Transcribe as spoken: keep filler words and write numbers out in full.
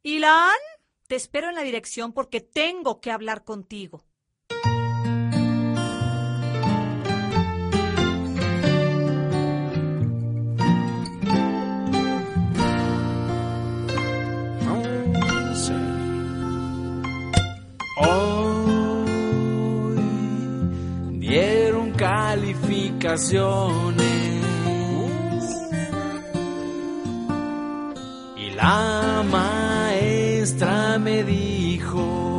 Ilan, te espero en la dirección porque tengo que hablar contigo. Hoy dieron calificaciones y la maestra me dijo